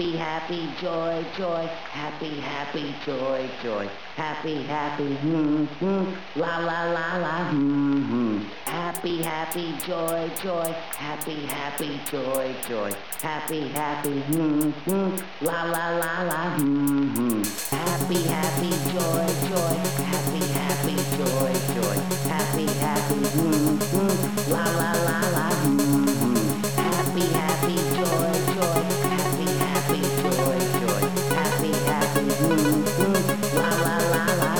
Happy, happy, joy, joy. Happy, happy, joy, joy. Happy, happy, la la la la, Happy, happy, joy, joy. Happy, happy, joy, joy. Happy, happy, la la la la, Happy, happy, joy, joy. Happy, happy, joy, joy. Happy, happy, la la la la, Happy, happy, joy, joy. Happy, happy, joy, joy. Happy, happy, la la la la,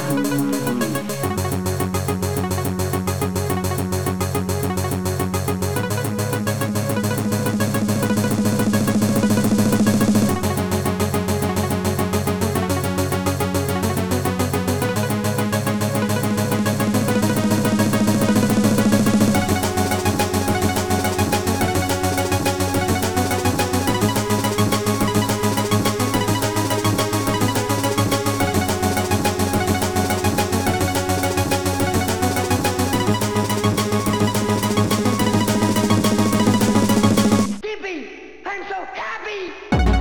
I'm so happy!